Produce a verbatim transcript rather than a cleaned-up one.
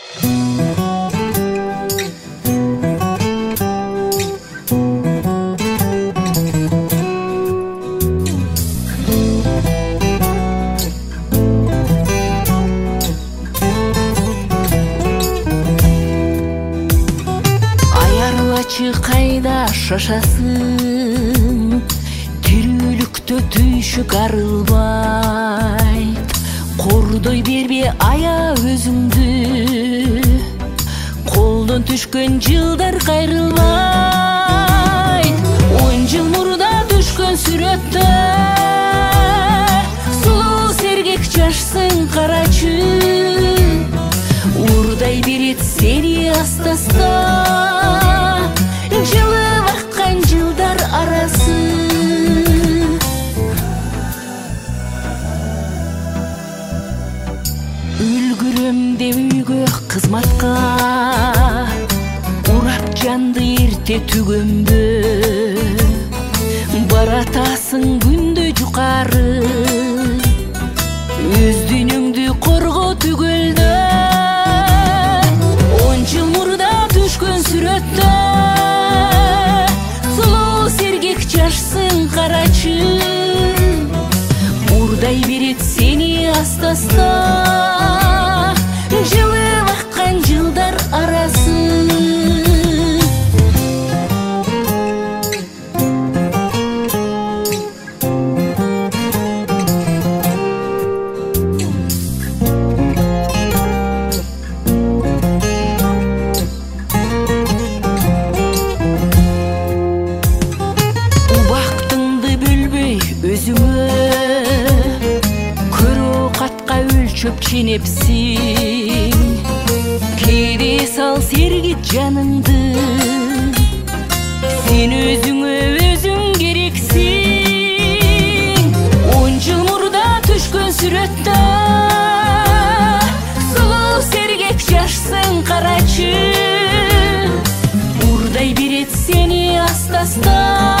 Кайда шашасың, тирүүлүктө түйшүк арылбай, кордой бербе ая өзүңдү, колдон түшкөн жылдар кайрылбай. Он жыл мурда түшкөн сүрөттө сулуу сергек жашсың карачы, урдай берет сени аста-аста жылып аккан жылдар арасы. Үлгүрөм деп үйгө кызматка, урап жанды эрте түгөнбө, баратасың күндө жукары, өз дүйнөңдү корго түгөлдө. Он жыл мурда түшкөн сүрөттө жашсың карачы, урдай берет сени аста-аста жылып аккан жылдар арасы. Çöp çiğnepsin, keyde sal sergit canındı, sen özüngö özüң gereksin. On jıl murda түшкөн сүрөттө сулуу сергек жашсың карачы, урдай берет сени аста-аста